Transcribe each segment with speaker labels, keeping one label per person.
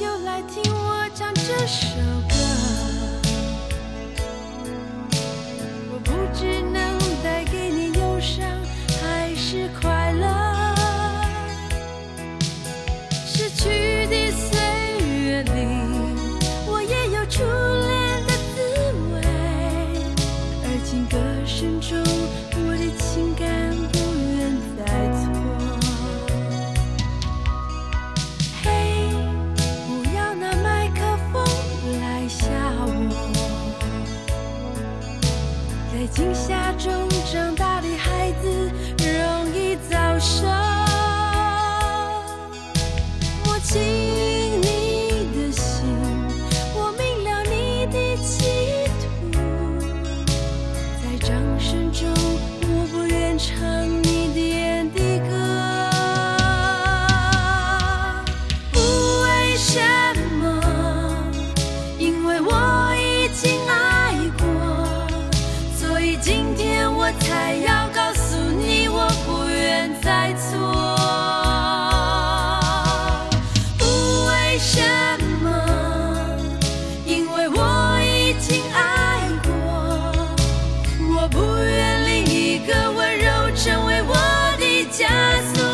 Speaker 1: 就来听我唱这首歌。我不知能带给你忧伤还是快乐，逝去的岁月里我也有初恋的滋味，而情歌声中我的情感不愿再错。嘿，不要拿麦克风来吓我，在惊吓中长大的孩子容易早熟。摸清你的心，我明了你的企图，在掌声中我不愿唱你点的歌。不为什么，因为我已经爱过，所以今天我才要告诉你我不愿再错。不为什么，因为我已经爱过，我不愿另一个温柔成为我的枷锁。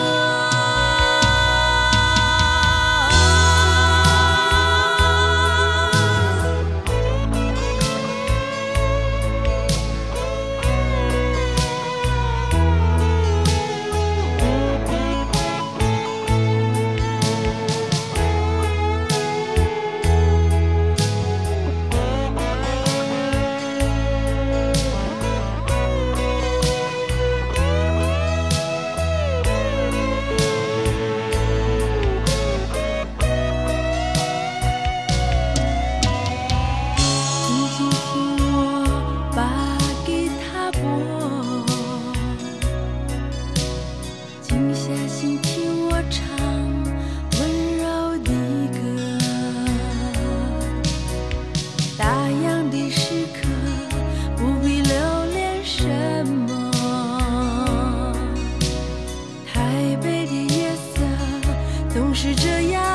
Speaker 1: 是这样